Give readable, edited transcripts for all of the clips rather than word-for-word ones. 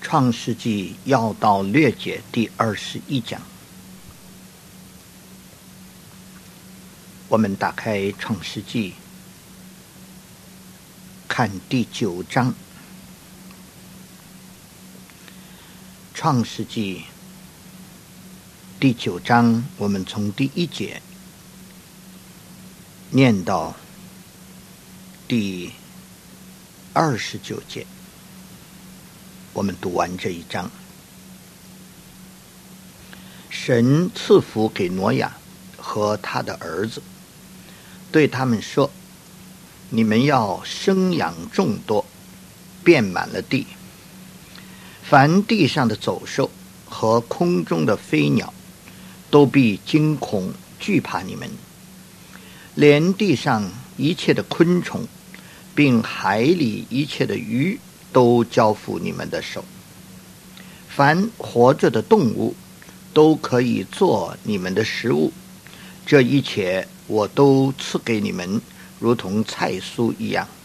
创世纪要道略解第21讲。我们打开创世纪，看第9章。创世纪第9章，我们从第1节念到第29节，我们读完这一章。神赐福给挪亚和他的儿子，对他们说：你们要生养众多，遍满了地，凡地上的走兽和空中的飞鸟都必惊恐惧怕你们，连地上一切的昆虫并海里一切的鱼都交付你们的手，凡活着的动物都可以做你们的食物，这一切我都赐给你们，如同菜蔬一样。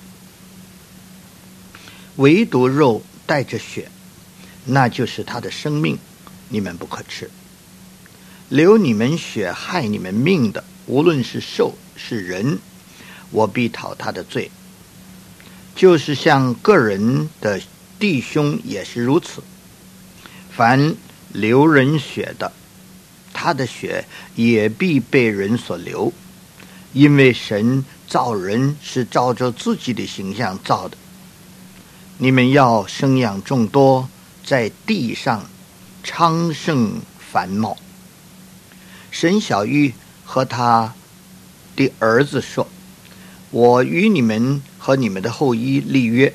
唯独肉带着血，那就是他的生命，你们不可吃。流你们血害你们命的，无论是兽是人，我必讨他的罪。就是像个人的弟兄也是如此，凡流人血的，他的血也必被人所流，因为神造人是照着自己的形象造的。你们要生养众多，在地上昌盛繁茂。神小玉和他的儿子说：我与你们和你们的后裔立约，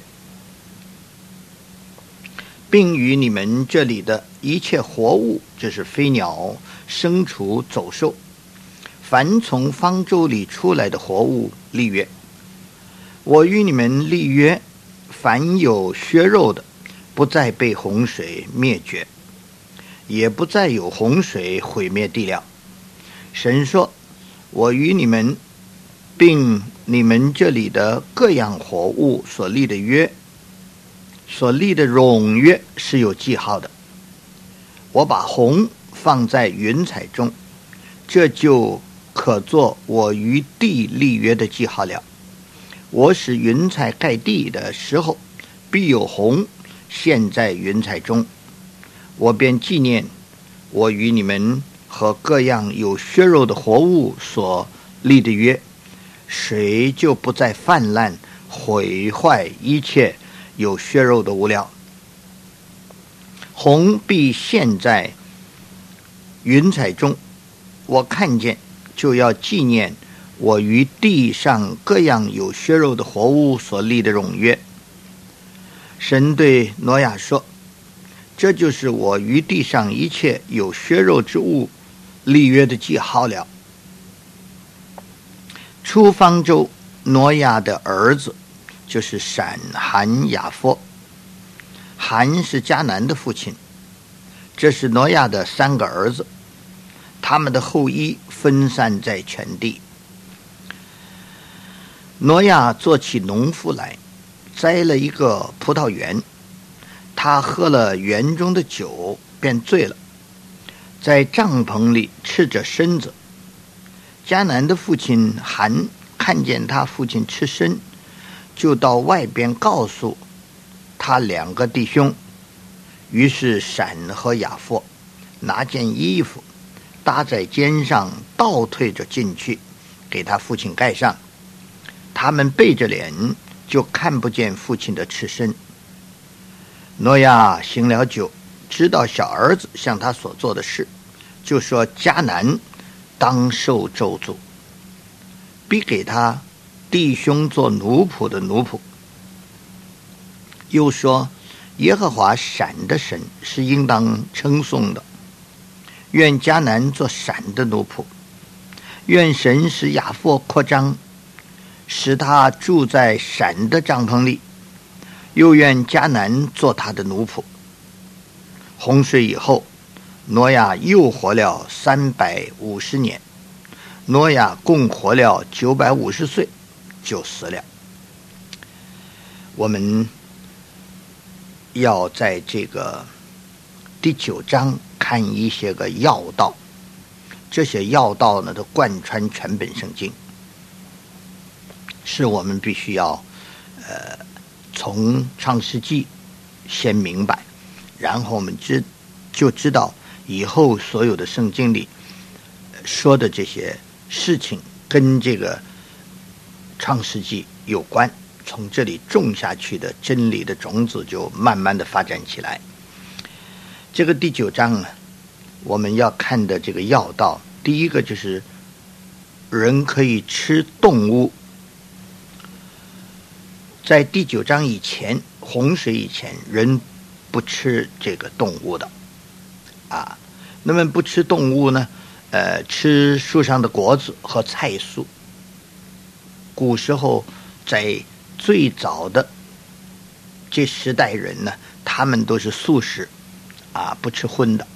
并与你们这里的一切活物，就是飞鸟、牲畜、走兽，凡从方舟里出来的活物立约。我与你们立约，凡有血肉的，不再被洪水灭绝，也不再有洪水毁灭地了。神说：我与你们并你们这里的各样活物所立的约，所立的冗约是有记号的。我把虹放在云彩中，这就可做我与地立约的记号了。我使云彩盖地的时候，必有虹现在云彩中，我便纪念我与你们和各样有血肉的活物所立的约，水就不再泛滥毁坏一切有血肉的物料。虹必现在云彩中，我看见就要纪念我与地上各样有血肉的活物所立的冗约。神对挪亚说：这就是我与地上一切有血肉之物立约的记号了。出方舟，挪亚的儿子就是闪、含、雅弗。含是迦南的父亲，这是挪亚的3个儿子，他们的后裔分散在全地。挪亚做起农夫来，栽了一个葡萄园，他喝了园中的酒，便醉了，在帐篷里赤着身子。迦南的父亲含看见他父亲赤身，就到外边告诉他2个弟兄。于是闪和雅弗拿件衣服搭在肩上，倒退着进去，给他父亲盖上。他们背着脸，就看不见父亲的赤身。挪亚醒了酒，知道小儿子向他所做的事，就说：迦南当受咒诅，必给他弟兄做奴仆的奴仆。又说：耶和华闪的神是应当称颂的，愿迦南做闪的奴仆，愿神使雅弗扩张，使他住在闪的帐篷里，又愿迦南做他的奴仆。洪水以后，挪亚又活了350年，挪亚共活了950岁，就死了。我们要在这个第9章看一些个要道，这些要道呢都贯穿全本圣经，是我们必须要从创世纪先明白，然后我们就知道以后所有的圣经里说的这些事情跟这个创世纪有关，从这里种下去的真理的种子就慢慢的发展起来。这个第9章呢，我们要看的这个要道，第一个就是人可以吃动物。在第9章以前，洪水以前，人不吃这个动物的啊。那么不吃动物呢，吃树上的果子和菜蔬。古时候在最早的这10代人呢，他们都是素食啊，不吃荤的。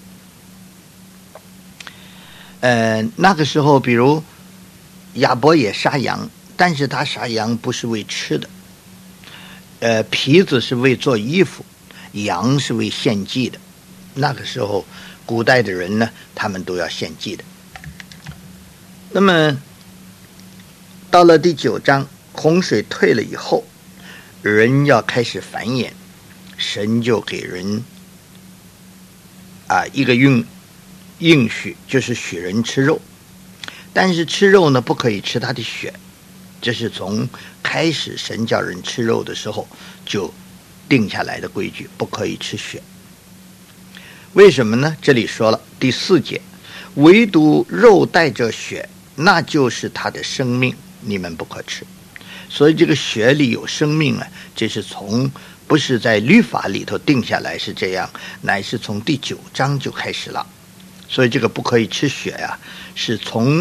那个时候比如亚伯也杀羊，但是他杀羊不是为吃的，皮子是为做衣服，羊是为献祭的。那个时候古代的人呢，他们都要献祭的。那么到了第9章，洪水退了以后，人要开始繁衍，神就给人一个应许，就是许人吃肉。但是吃肉呢，不可以吃他的血，这是从开始神叫人吃肉的时候就定下来的规矩，不可以吃血。为什么呢？这里说了第4节，唯独肉带着血，那就是他的生命，你们不可吃。所以这个血里有生命啊，这是不是在律法里头定下来是这样，乃是从第9章就开始了。所以这个不可以吃血呀，是从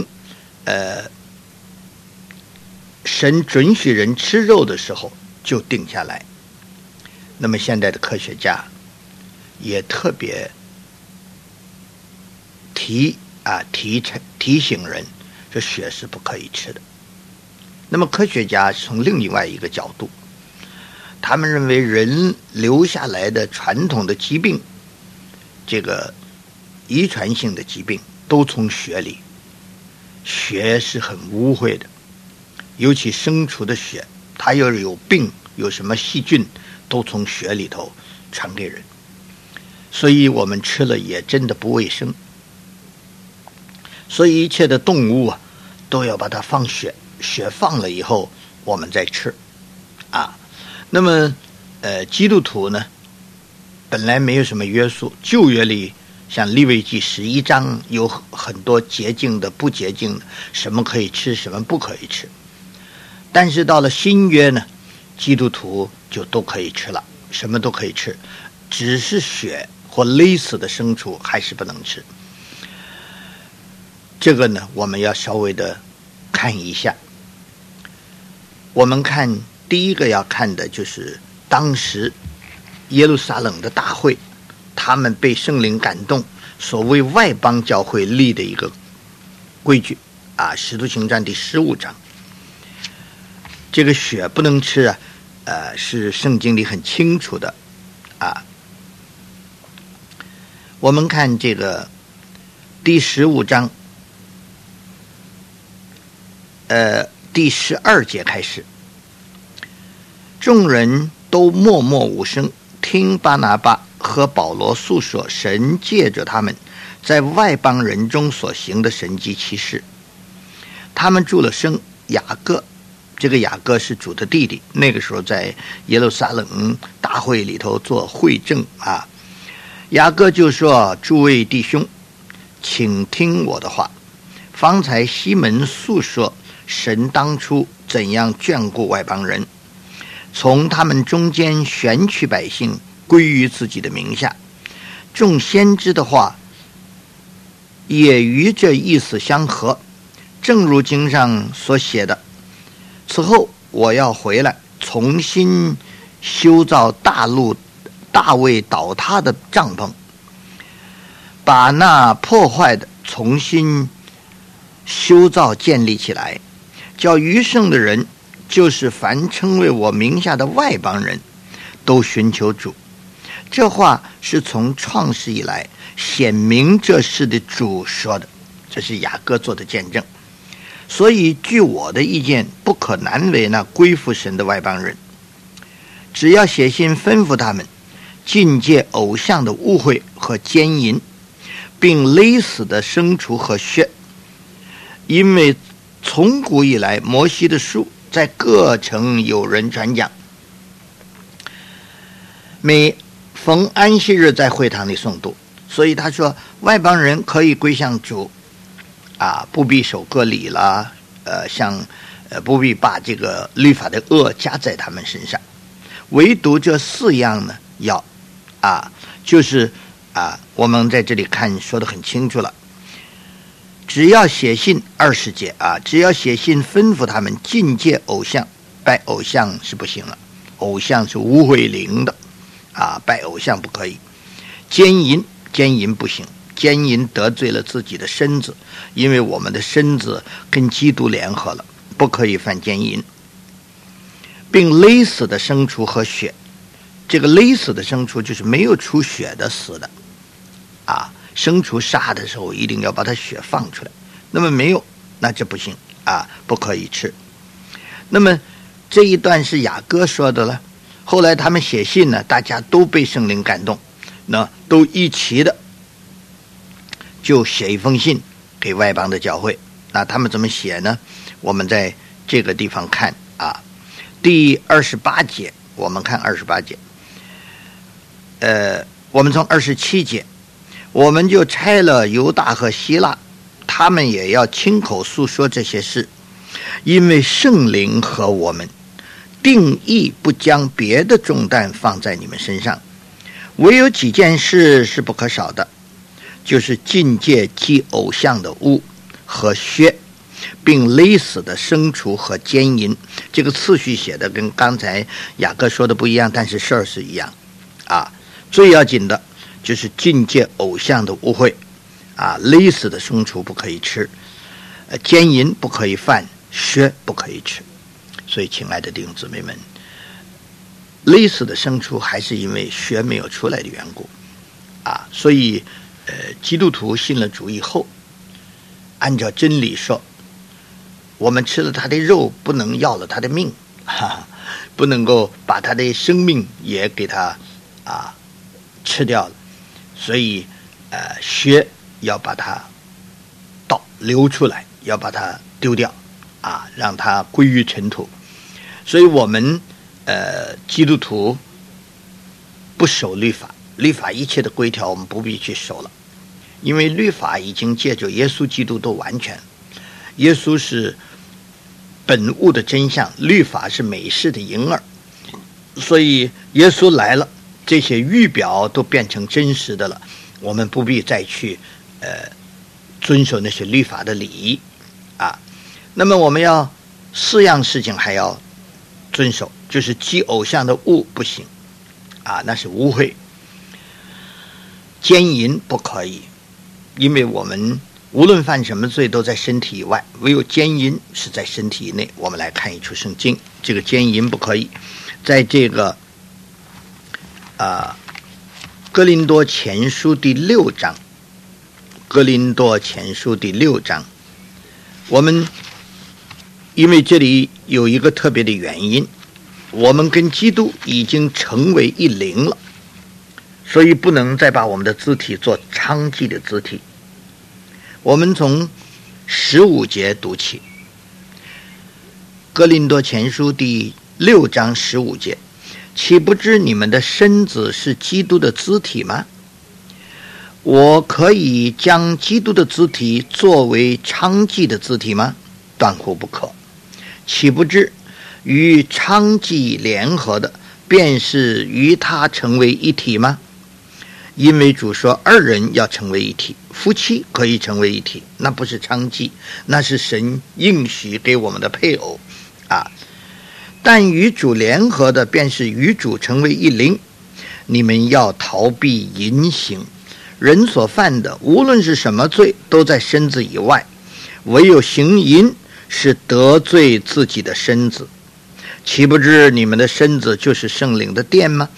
神准许人吃肉的时候就定下来。那么现在的科学家也特别提醒人，这血是不可以吃的。那么科学家从另外一个角度，他们认为人留下来的传统的疾病，这个遗传性的疾病都从血里，血是很污秽的，尤其牲畜的血，它要是有病有什么细菌都从血里头传给人，所以我们吃了也真的不卫生。所以一切的动物啊，都要把它放血，血放了以后我们再吃啊。那么基督徒呢，本来没有什么约束，旧约里像利未记11章有很多洁净的不洁净的，什么可以吃什么不可以吃。但是到了新约呢，基督徒就都可以吃了，什么都可以吃，只是血或勒死的牲畜还是不能吃。这个呢，我们要稍微的看一下。我们看第一个要看的就是当时耶路撒冷的大会，他们被圣灵感动，所谓外邦教会立的一个规矩啊，《使徒行传》第15章，这个血不能吃啊，是圣经里很清楚的啊。我们看这个第15章，第12节开始，众人都默默无声，听巴拿巴和保罗诉说神借着他们在外邦人中所行的神迹奇事。他们住了生雅各，这个雅各是主的弟弟，那个时候在耶路撒冷大会里头做会证啊。雅各就说：诸位弟兄，请听我的话。方才西门诉说神当初怎样眷顾外邦人，从他们中间选取百姓归于自己的名下。众先知的话也与这意思相合，正如经上所写的：此后我要回来，重新修造大卫倒塌的帐篷，把那破坏的重新修造建立起来，叫余剩的人，就是凡称为我名下的外邦人，都寻求主， 这话是从创世以来显明这事的主说的，这是雅各做的见证。所以据我的意见，不可难为那归附神的外邦人，只要写信吩咐他们禁戒偶像的污秽和奸淫，并勒死的牲畜和血。因为从古以来摩西的书在各城有人传讲，每逢安息日在会堂里诵读，所以他说外邦人可以归向主不必守割礼了，不必把这个律法的恶加在他们身上。唯独这4样呢，要就是我们在这里看说得很清楚了。只要写信20节只要写信吩咐他们禁戒偶像，拜偶像是不行了，偶像是污秽灵的拜偶像不可以。奸淫不行，奸淫得罪了自己的身子，因为我们的身子跟基督联合了，不可以犯奸淫。并勒死的牲畜和血，这个勒死的牲畜就是没有出血的死的牲畜杀的时候一定要把它血放出来，那么没有，那这不行不可以吃。那么这一段是雅各说的了，后来他们写信呢，大家都被圣灵感动，那都一起的就写一封信给外邦的教会。那他们怎么写呢？我们在这个地方看第28节，我们看28节，我们从27节，我们就差了犹大和希腊，他们也要亲口诉说这些事，因为圣灵和我们定义不将别的重担放在你们身上，唯有几件事是不可少的，就是禁戒祭偶像的物和血，并勒死的牲畜和奸淫。这个次序写的跟刚才雅各说的不一样，但是事儿是一样最要紧的就是禁戒偶像的污秽勒死的牲畜不可以吃，奸淫不可以犯，血不可以吃。所以亲爱的弟兄姊妹们，勒死的牲畜还是因为血没有出来的缘故所以基督徒信了主以后，按照真理说，我们吃了他的肉，不能要了他的命不能够把他的生命也给他吃掉了。所以血要把它流出来，要把它丢掉让它归于尘土。所以我们基督徒不守律法，律法一切的规条我们不必去守了，因为律法已经借着耶稣基督都完全。耶稣是本物的真相，律法是美事的影儿，所以耶稣来了，这些预表都变成真实的了，我们不必再去遵守那些律法的礼仪那么我们要4样事情还要遵守，就是祭偶像的物不行那是污秽。奸淫不可以，因为我们无论犯什么罪都在身体以外，唯有奸淫是在身体以内。我们来看一处圣经，这个奸淫不可以，在这个哥林多前书第6章，哥林多前书第6章，我们因为这里有一个特别的原因，我们跟基督已经成为一灵了，所以不能再把我们的肢体做娼妓的肢体。我们从15节读起，哥林多前书第6章15节，岂不知你们的身子是基督的肢体吗？我可以将基督的肢体作为娼妓的肢体吗？断乎不可。岂不知与娼妓联合的，便是与他成为一体吗？因为主说2人要成为一体，夫妻可以成为一体，那不是娼妓，那是神应许给我们的配偶但与主联合的，便是与主成为一灵。你们要逃避淫行，人所犯的无论是什么罪，都在身子以外，唯有行淫是得罪自己的身子。岂不知你们的身子就是圣灵的殿吗？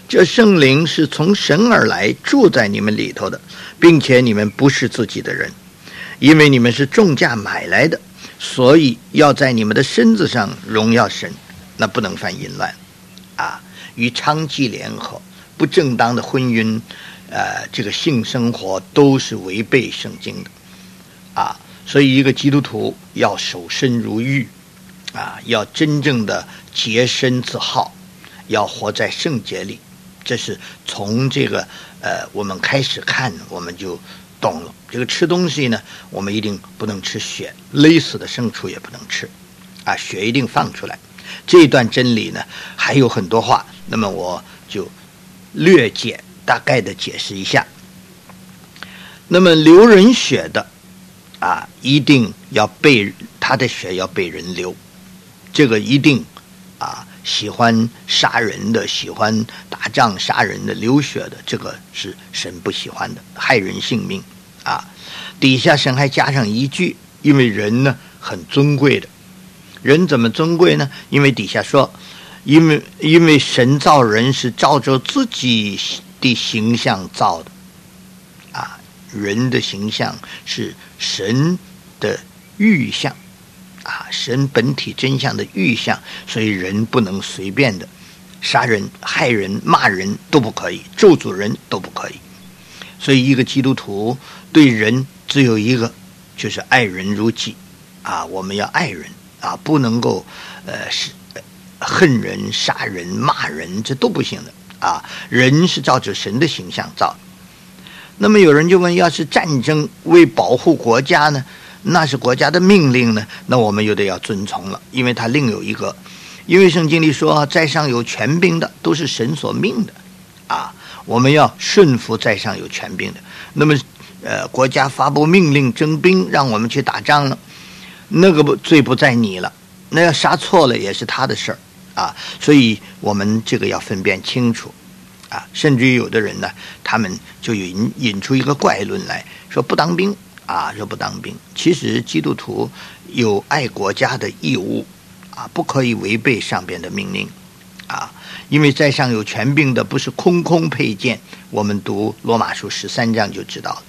这圣灵是从神而来，住在你们里头的，并且你们不是自己的人，因为你们是重价买来的，所以要在你们的身子上荣耀神。那不能犯淫乱啊，与娼妓联合，不正当的婚姻，这个性生活都是违背圣经的啊。所以一个基督徒要守身如玉啊，要真正的洁身自好，要活在圣洁里。这是从这个我们开始看，我们就懂了。这个吃东西呢，我们一定不能吃血，勒死的牲畜也不能吃啊，血一定放出来。这一段真理呢还有很多话，那么我就略解大概的解释一下。那么流人血的啊，一定要被他的血要被人流，这个一定啊，喜欢杀人的，喜欢打仗杀人的，流血的，这个是神不喜欢的，害人性命啊。底下神还加上一句，因为人呢很尊贵的。人怎么尊贵呢？因为底下说，因为神造人是照着自己的形象造的啊，人的形象是神的预象啊，神本体真相的预象，所以人不能随便的杀人、害人、骂人都不可以，咒诅人都不可以。所以一个基督徒对人只有一个，就是爱人如己啊，我们要爱人啊，不能够恨人、杀人、骂人，这都不行的啊。人是照着神的形象造。那么有人就问，要是战争为保护国家呢，那是国家的命令呢，那我们又得要遵从了，因为它另有一个，因为圣经里说，在上有权柄的都是神所命的啊，我们要顺服在上有权柄的。那么国家发布命令征兵，让我们去打仗了，那个罪不在你了，那要杀错了也是他的事儿啊，所以我们这个要分辨清楚啊。甚至于有的人呢，他们就引出一个怪论来说不当兵啊，说不当兵。其实基督徒有爱国家的义务啊，不可以违背上边的命令啊，因为在上有权柄的不是空空佩剑，我们读罗马书13章就知道了。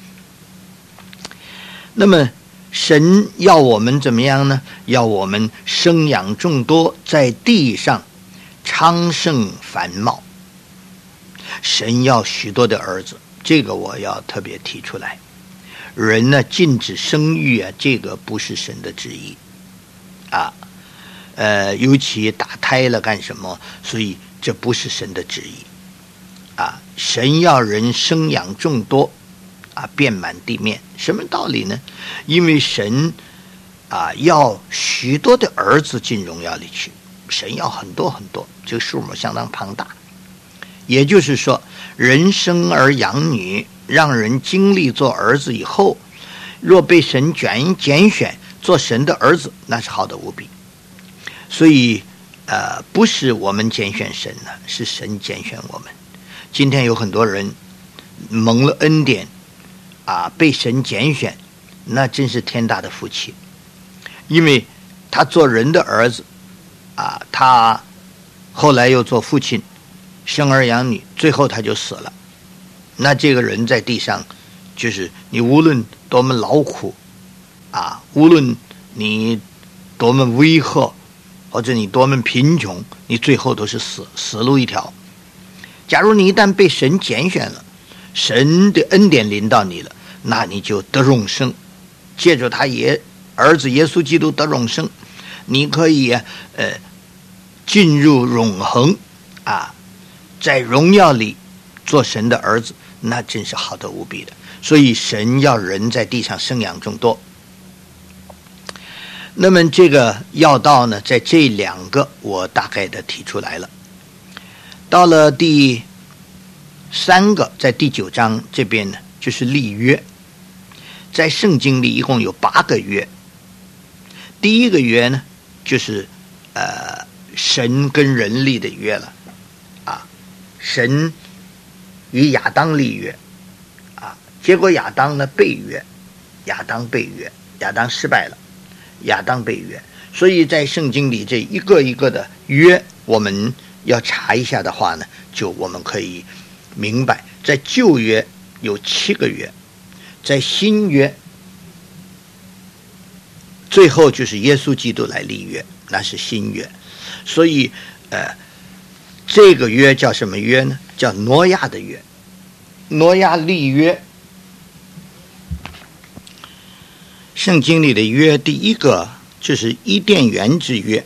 那么神要我们怎么样呢？要我们生养众多，在地上昌盛繁茂。神要许多的儿子，这个我要特别提出来。人呢禁止生育啊，这个不是神的旨意啊。尤其打胎了干什么？所以这不是神的旨意啊。神要人生养众多啊，遍满地面。什么道理呢？因为神啊要许多的儿子进荣耀里去，神要很多很多，这个数目相当庞大。也就是说，人生儿养女，让人经历做儿子以后，若被神拣选做神的儿子，那是好的无比。所以不是我们拣选神呢，是神拣选我们。今天有很多人蒙了恩典啊，被神拣选，那真是天大的福气。因为他做人的儿子啊，他后来又做父亲，生儿养女，最后他就死了。那这个人在地上，就是你无论多么劳苦啊，无论你多么威吓，或者你多么贫穷，你最后都是死路一条。假如你一旦被神拣选了，神的恩典临到你了，那你就得永生，借着他儿子耶稣基督得永生，你可以进入永恒啊，在荣耀里做神的儿子，那真是好得无比的。所以神要人在地上生养众多。那么这个要道呢，在这两个我大概的提出来了。到了第3个，在第9章这边呢，就是立约。在圣经里一共有8个约。第一个约呢，就是神跟人立的约了啊。神与亚当立约啊，结果亚当呢背约，亚当失败了，亚当背约。所以在圣经里这一个一个的约，我们要查一下的话呢，就我们可以明白，在旧约有7个约，在新约最后就是耶稣基督来立约，那是新约。所以这个约叫什么约呢？叫挪亚的约。挪亚立约，圣经里的约第一个就是伊甸园之约，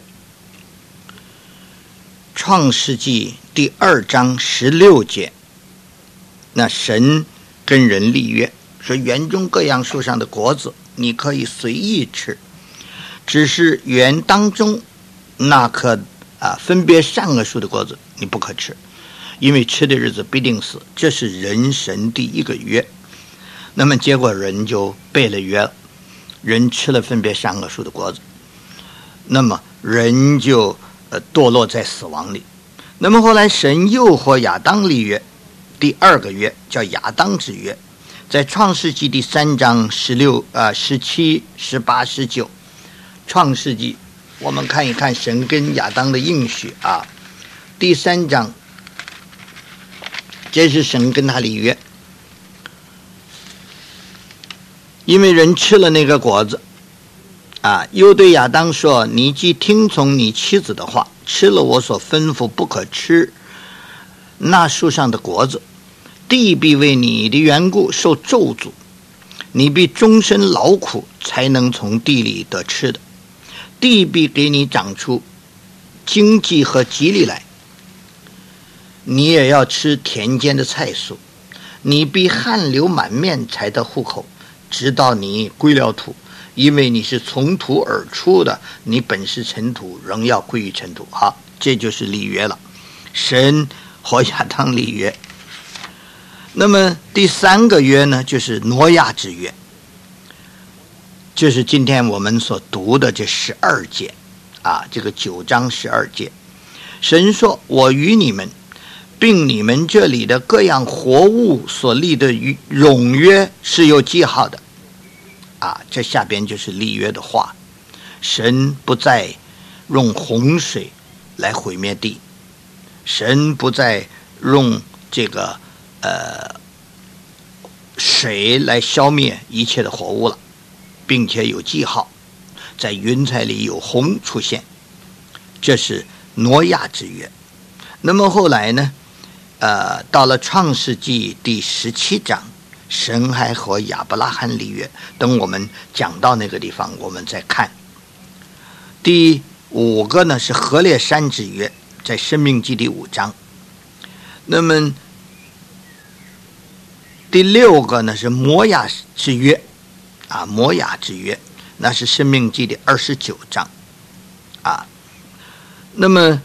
创世纪第2章16节，那神跟人立约，说园中各样树上的果子你可以随意吃，只是园当中那棵分别善恶树的果子你不可吃，因为吃的日子必定死。这是人神第一个约。那么结果人就背了约了，人吃了分别善恶树的果子，那么人就堕落在死亡里。那么后来神又和亚当立约，第2个约叫亚当之约，在创世纪第3章17、18、19。创世纪我们看一看神跟亚当的应许第3章，这是神跟他立约，因为人吃了那个果子又对亚当说，你既听从你妻子的话，吃了我所吩咐不可吃那树上的果子，地必为你的缘故受咒诅，你必终身劳苦才能从地里得吃的，地必给你长出经济和吉利来，你也要吃田间的菜蔬，你必汗流满面才得糊口，直到你归了土，因为你是从土而出的，你本是尘土，仍要归于尘土。这就是立约了，神和亚当立约。那么第3个约呢，就是挪亚之约，就是今天我们所读的这12节这个9章12节。神说，我与你们并你们这里的各样活物所立的永约是有记号的这下边就是立约的话。神不再用洪水来毁灭地，神不再用这个水来消灭一切的活物了，并且有记号，在云彩里有虹出现，这是挪亚之约。那么后来呢到了创世纪第17章，神还和亚伯拉罕立约，等我们讲到那个地方我们再看。第5个呢是何烈山之约，在申命记第5章。那么第6个呢是摩亚之约摩亚之约，那是申命记第29章那么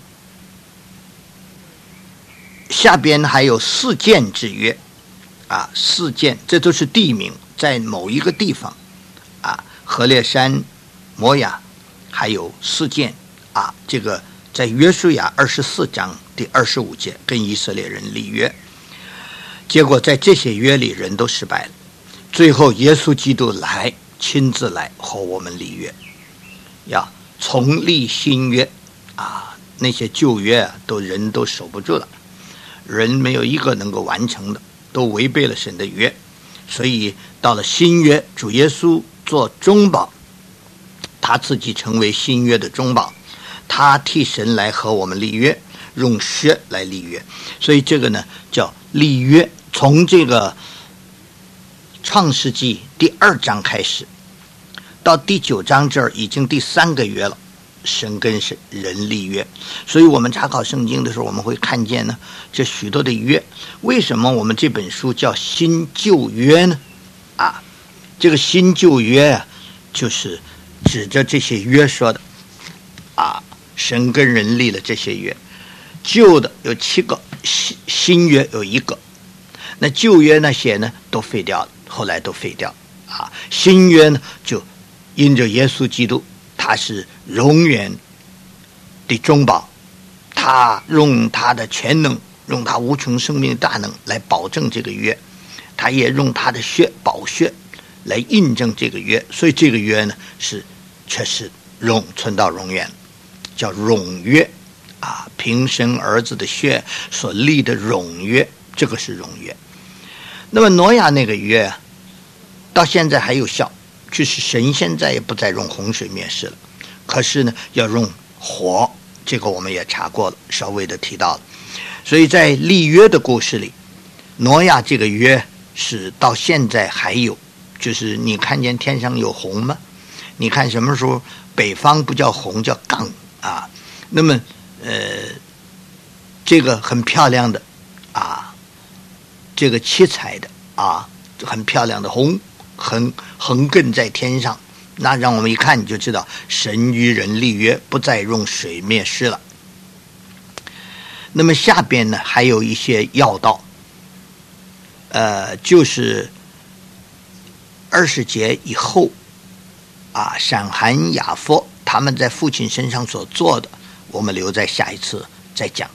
下边还有示剑之约示剑，这都是地名，在某一个地方何烈山、摩亚还有示剑这个在约书亚24章第25节跟以色列人立约，结果在这些约里人都失败了，最后耶稣基督来，亲自来和我们立约，要重立新约那些旧约人都守不住了，人没有一个能够完成的，都违背了神的约。所以到了新约，主耶稣做中保，他自己成为新约的中保，他替神来和我们立约，用血来立约。所以这个呢叫立约，从这个创世纪第2章开始，到第9章这儿已经第3个约了，神跟人立约。所以我们查考圣经的时候，我们会看见呢这许多的约。为什么我们这本书叫新旧约呢这个新旧约就是指着这些约说的神跟人立了这些约。旧的有7个，新约有1个。那旧约那些呢都废掉了，后来都废掉新约呢就因着耶稣基督，他是永远的中保，他用他的全能，用他无穷生命的大能来保证这个约，他也用他的血宝血来印证这个约。所以这个约呢确实存到永远，叫永约平生儿子的血所立的荣约，这个是荣约。那么挪亚那个约到现在还有效，就是神现在也不再用洪水灭世了，可是呢要用火，这个我们也查过了，稍微的提到了。所以在立约的故事里，挪亚这个约是到现在还有，就是你看见天上有虹吗？你看什么时候北方不叫虹叫杠那么这个很漂亮的这个七彩的很漂亮的虹横亘在天上，那让我们一看你就知道神与人立约，不再用水灭世了。那么下边呢还有一些要道，就是20节以后闪含雅弗他们在父亲身上所做的，我们留在下一次再讲。